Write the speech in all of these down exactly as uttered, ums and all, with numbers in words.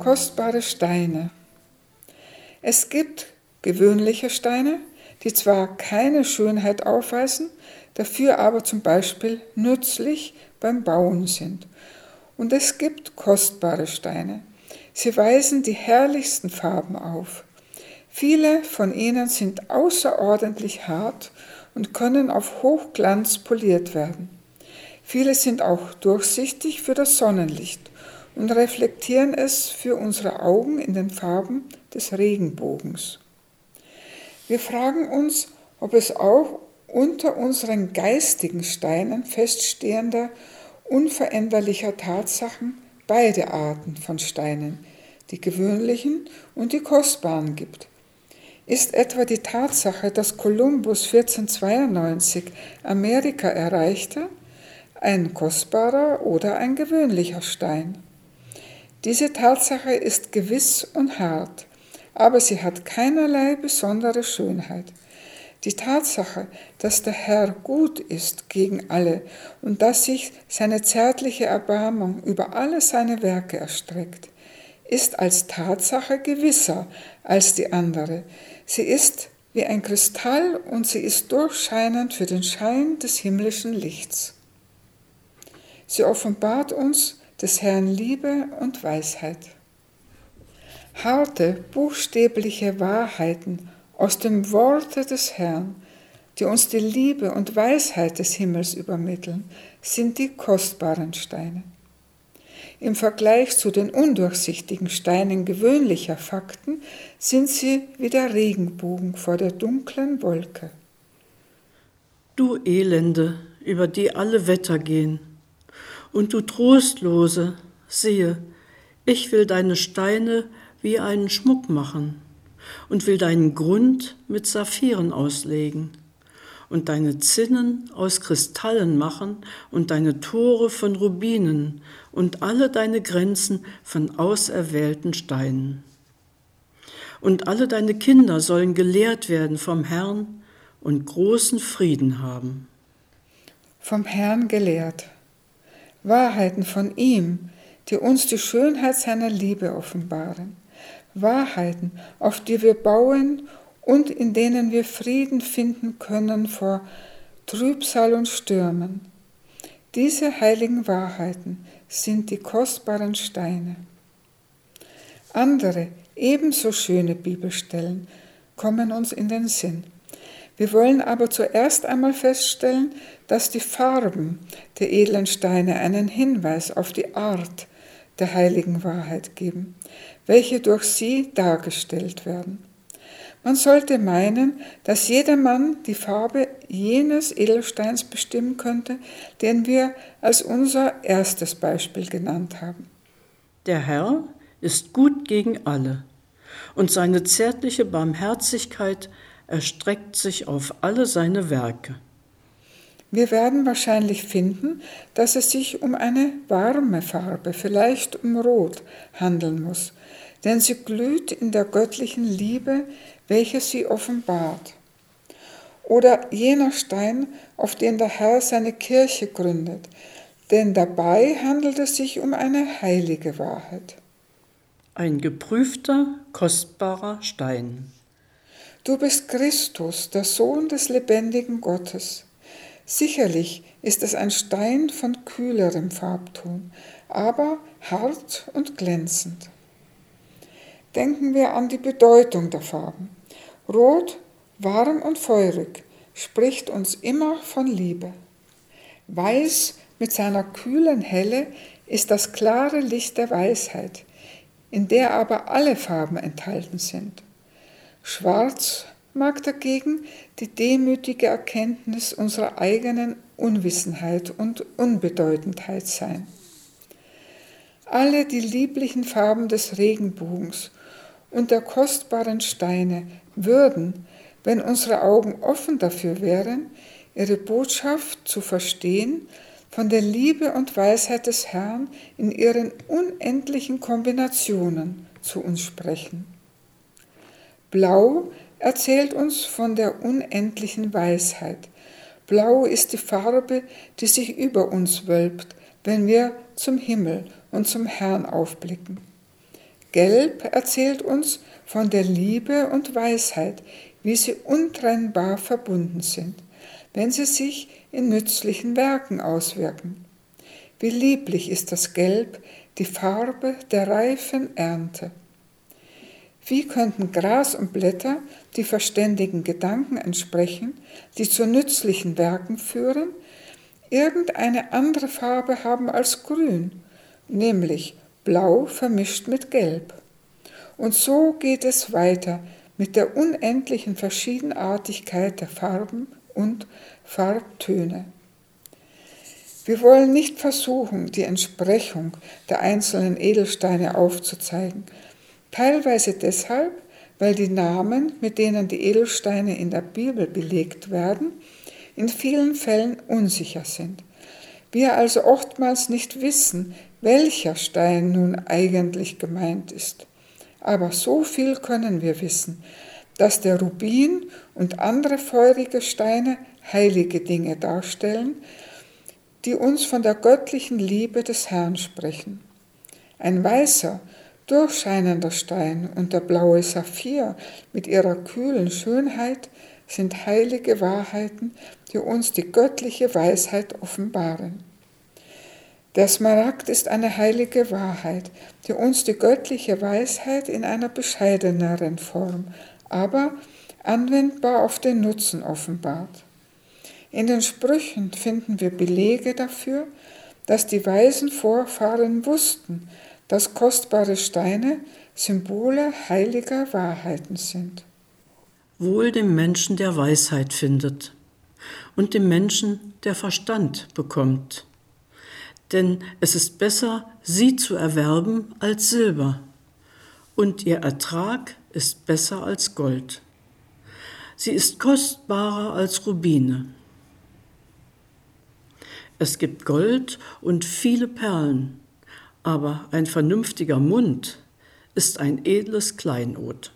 Kostbare Steine. Es gibt gewöhnliche Steine, die zwar keine Schönheit aufweisen, dafür aber zum Beispiel nützlich beim Bauen sind. Und es gibt kostbare Steine. Sie weisen die herrlichsten Farben auf. Viele von ihnen sind außerordentlich hart und können auf Hochglanz poliert werden. Viele sind auch durchsichtig für das Sonnenlicht und reflektieren es für unsere Augen in den Farben des Regenbogens. Wir fragen uns, ob es auch unter unseren geistigen Steinen feststehender, unveränderlicher Tatsachen beide Arten von Steinen, die gewöhnlichen und die kostbaren gibt. Ist etwa die Tatsache, dass Kolumbus vierzehnhundertzweiundneunzig Amerika erreichte, ein kostbarer oder ein gewöhnlicher Stein? Diese Tatsache ist gewiss und hart, aber sie hat keinerlei besondere Schönheit. Die Tatsache, dass der Herr gut ist gegen alle und dass sich seine zärtliche Erbarmung über alle seine Werke erstreckt, ist als Tatsache gewisser als die andere. Sie ist wie ein Kristall und sie ist durchscheinend für den Schein des himmlischen Lichts. Sie offenbart uns des Herrn Liebe und Weisheit. Harte, buchstäbliche Wahrheiten aus dem Worte des Herrn, die uns die Liebe und Weisheit des Himmels übermitteln, sind die kostbaren Steine. Im Vergleich zu den undurchsichtigen Steinen gewöhnlicher Fakten sind sie wie der Regenbogen vor der dunklen Wolke. Du Elende, über die alle Wetter gehen, und du Trostlose, siehe, ich will deine Steine wie einen Schmuck machen und will deinen Grund mit Saphiren auslegen und deine Zinnen aus Kristallen machen und deine Tore von Rubinen und alle deine Grenzen von auserwählten Steinen. Und alle deine Kinder sollen gelehrt werden vom Herrn und großen Frieden haben. Vom Herrn gelehrt. Wahrheiten von ihm, die uns die Schönheit seiner Liebe offenbaren. Wahrheiten, auf die wir bauen und in denen wir Frieden finden können vor Trübsal und Stürmen. Diese heiligen Wahrheiten sind die kostbaren Steine. Andere, ebenso schöne Bibelstellen kommen uns in den Sinn. Wir wollen aber zuerst einmal feststellen, dass die Farben der edlen Steine einen Hinweis auf die Art der heiligen Wahrheit geben, welche durch sie dargestellt werden. Man sollte meinen, dass jedermann die Farbe jenes Edelsteins bestimmen könnte, den wir als unser erstes Beispiel genannt haben. Der Herr ist gut gegen alle, und seine zärtliche Barmherzigkeit erstreckt sich auf alle seine Werke. Wir werden wahrscheinlich finden, dass es sich um eine warme Farbe, vielleicht um Rot, handeln muss, denn sie glüht in der göttlichen Liebe, welche sie offenbart. Oder jener Stein, auf den der Herr seine Kirche gründet, denn dabei handelt es sich um eine heilige Wahrheit. Ein geprüfter, kostbarer Stein. Du bist Christus, der Sohn des lebendigen Gottes. Sicherlich ist es ein Stein von kühlerem Farbton, aber hart und glänzend. Denken wir an die Bedeutung der Farben. Rot, warm und feurig, spricht uns immer von Liebe. Weiß mit seiner kühlen Helle ist das klare Licht der Weisheit, in der aber alle Farben enthalten sind. Schwarz mag dagegen die demütige Erkenntnis unserer eigenen Unwissenheit und Unbedeutendheit sein. Alle die lieblichen Farben des Regenbogens und der kostbaren Steine würden, wenn unsere Augen offen dafür wären, ihre Botschaft zu verstehen, von der Liebe und Weisheit des Herrn in ihren unendlichen Kombinationen zu uns sprechen. Blau erzählt uns von der unendlichen Weisheit. Blau ist die Farbe, die sich über uns wölbt, wenn wir zum Himmel und zum Herrn aufblicken. Gelb erzählt uns von der Liebe und Weisheit, wie sie untrennbar verbunden sind, wenn sie sich in nützlichen Werken auswirken. Wie lieblich ist das Gelb, die Farbe der reifen Ernte. Wie könnten Gras und Blätter die verständigen Gedanken entsprechen, die zu nützlichen Werken führen, irgendeine andere Farbe haben als grün, nämlich blau vermischt mit gelb. Und so geht es weiter mit der unendlichen Verschiedenartigkeit der Farben und Farbtöne. Wir wollen nicht versuchen, die Entsprechung der einzelnen Edelsteine aufzuzeigen, teilweise deshalb, weil die Namen, mit denen die Edelsteine in der Bibel belegt werden, in vielen Fällen unsicher sind. Wir also oftmals nicht wissen, welcher Stein nun eigentlich gemeint ist. Aber so viel können wir wissen, dass der Rubin und andere feurige Steine heilige Dinge darstellen, die uns von der göttlichen Liebe des Herrn sprechen. Ein weißer, durchscheinender Stein und der blaue Saphir mit ihrer kühlen Schönheit sind heilige Wahrheiten, die uns die göttliche Weisheit offenbaren. Der Smaragd ist eine heilige Wahrheit, die uns die göttliche Weisheit in einer bescheideneren Form, aber anwendbar auf den Nutzen offenbart. In den Sprüchen finden wir Belege dafür, dass die weisen Vorfahren wussten, dass kostbare Steine Symbole heiliger Wahrheiten sind. Wohl dem Menschen, der Weisheit findet, und dem Menschen, der Verstand bekommt. Denn es ist besser, sie zu erwerben als Silber, und ihr Ertrag ist besser als Gold. Sie ist kostbarer als Rubine. Es gibt Gold und viele Perlen, aber ein vernünftiger Mund ist ein edles Kleinod.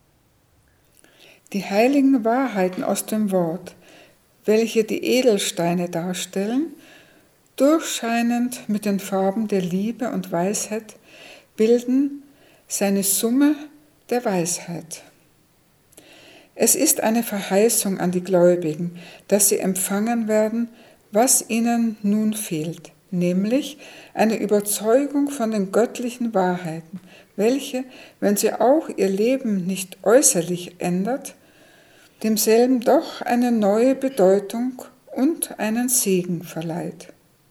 Die heiligen Wahrheiten aus dem Wort, welche die Edelsteine darstellen, durchscheinend mit den Farben der Liebe und Weisheit, bilden seine Summe der Weisheit. Es ist eine Verheißung an die Gläubigen, dass sie empfangen werden, was ihnen nun fehlt, nämlich eine Überzeugung von den göttlichen Wahrheiten, welche, wenn sie auch ihr Leben nicht äußerlich ändert, demselben doch eine neue Bedeutung und einen Segen verleiht.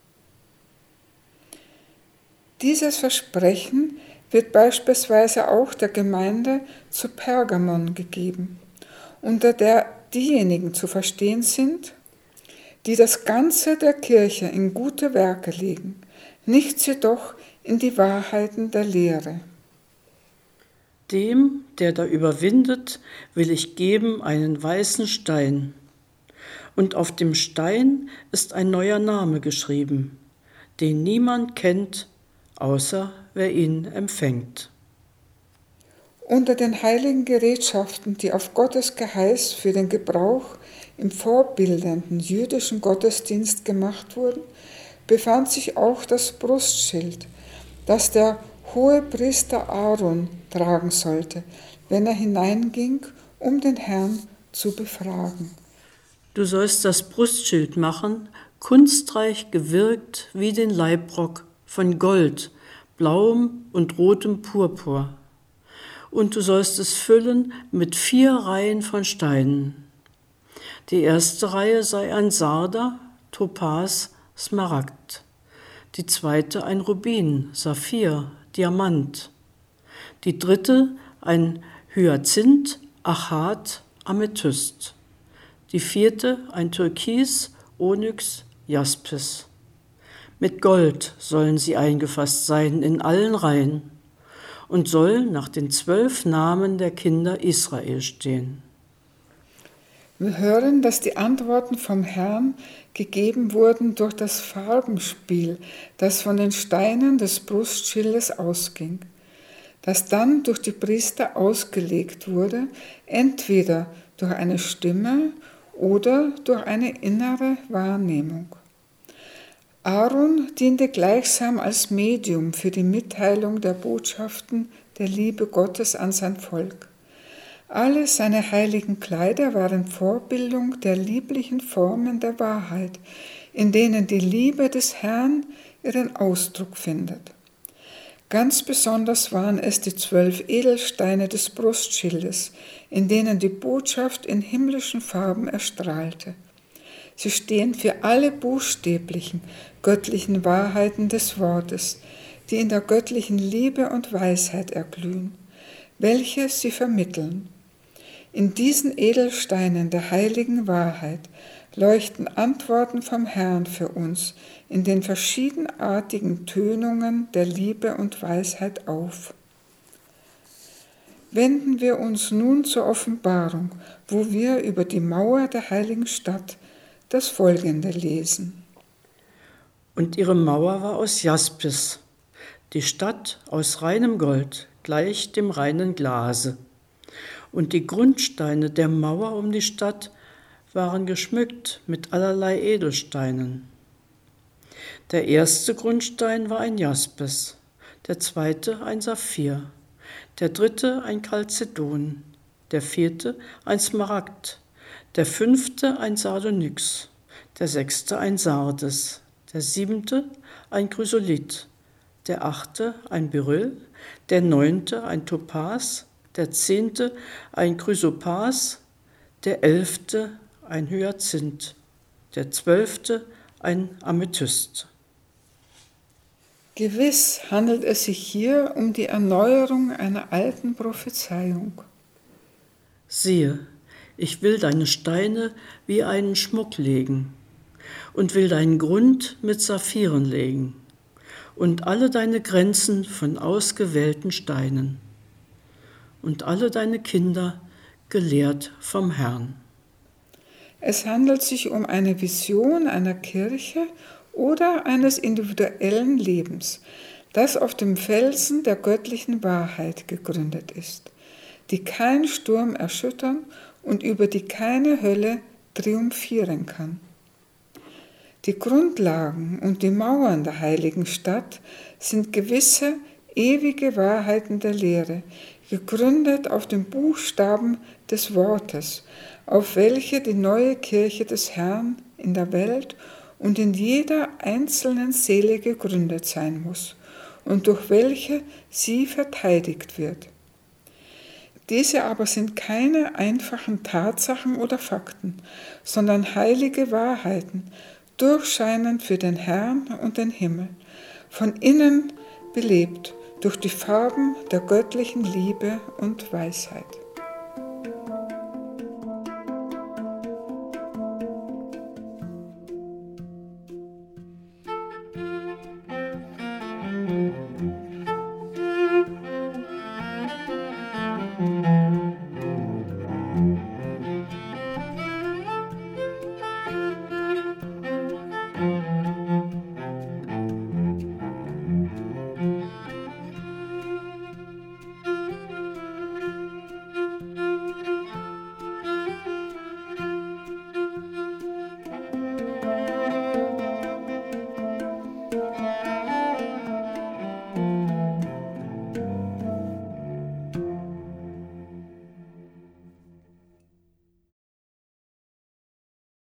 Dieses Versprechen wird beispielsweise auch der Gemeinde zu Pergamon gegeben, unter der diejenigen zu verstehen sind, die das Ganze der Kirche in gute Werke legen, nichts jedoch in die Wahrheiten der Lehre. Dem, der da überwindet, will ich geben einen weißen Stein. Und auf dem Stein ist ein neuer Name geschrieben, den niemand kennt, außer wer ihn empfängt. Unter den heiligen Gerätschaften, die auf Gottes Geheiß für den Gebrauch im vorbildenden jüdischen Gottesdienst gemacht wurden, befand sich auch das Brustschild, das der Hohepriester Aaron tragen sollte, wenn er hineinging, um den Herrn zu befragen. Du sollst das Brustschild machen, kunstreich gewirkt wie den Leibrock von Gold, blauem und rotem Purpur. Und du sollst es füllen mit vier Reihen von Steinen. Die erste Reihe sei ein Sarder, Topas, Smaragd. Die zweite ein Rubin, Saphir, Diamant. Die dritte ein Hyazinth, Achat, Amethyst. Die vierte ein Türkis, Onyx, Jaspis. Mit Gold sollen sie eingefasst sein in allen Reihen und soll nach den zwölf Namen der Kinder Israel stehen. Wir hören, dass die Antworten vom Herrn gegeben wurden durch das Farbenspiel, das von den Steinen des Brustschildes ausging, das dann durch die Priester ausgelegt wurde, entweder durch eine Stimme oder durch eine innere Wahrnehmung. Aaron diente gleichsam als Medium für die Mitteilung der Botschaften der Liebe Gottes an sein Volk. Alle seine heiligen Kleider waren Vorbildung der lieblichen Formen der Wahrheit, in denen die Liebe des Herrn ihren Ausdruck findet. Ganz besonders waren es die zwölf Edelsteine des Brustschildes, in denen die Botschaft in himmlischen Farben erstrahlte. Sie stehen für alle buchstäblichen, göttlichen Wahrheiten des Wortes, die in der göttlichen Liebe und Weisheit erglühen, welche sie vermitteln. In diesen Edelsteinen der heiligen Wahrheit leuchten Antworten vom Herrn für uns in den verschiedenartigen Tönungen der Liebe und Weisheit auf. Wenden wir uns nun zur Offenbarung, wo wir über die Mauer der heiligen Stadt das Folgende lesen. Und ihre Mauer war aus Jaspis, die Stadt aus reinem Gold, gleich dem reinen Glase. Und die Grundsteine der Mauer um die Stadt waren geschmückt mit allerlei Edelsteinen. Der erste Grundstein war ein Jaspis, der zweite ein Saphir, der dritte ein Chalcedon, der vierte ein Smaragd, der fünfte ein Sardonyx, der sechste ein Sardes, der siebente ein Chrysolith, der achte ein Beryl, der neunte ein Topas, der zehnte ein Chrysopas, der elfte ein Hyazinth, der zwölfte ein Amethyst. Gewiss handelt es sich hier um die Erneuerung einer alten Prophezeiung. Siehe, ich will deine Steine wie einen Schmuck legen und will deinen Grund mit Saphiren legen und alle deine Grenzen von ausgewählten Steinen und alle deine Kinder gelehrt vom Herrn. Es handelt sich um eine Vision einer Kirche oder eines individuellen Lebens, das auf dem Felsen der göttlichen Wahrheit gegründet ist, die kein Sturm erschüttern und über die keine Hölle triumphieren kann. Die Grundlagen und die Mauern der heiligen Stadt sind gewisse, ewige Wahrheiten der Lehre, gegründet auf den Buchstaben des Wortes, auf welche die neue Kirche des Herrn in der Welt und in jeder einzelnen Seele gegründet sein muss und durch welche sie verteidigt wird. Diese aber sind keine einfachen Tatsachen oder Fakten, sondern heilige Wahrheiten, durchscheinend für den Herrn und den Himmel, von innen belebt durch die Farben der göttlichen Liebe und Weisheit.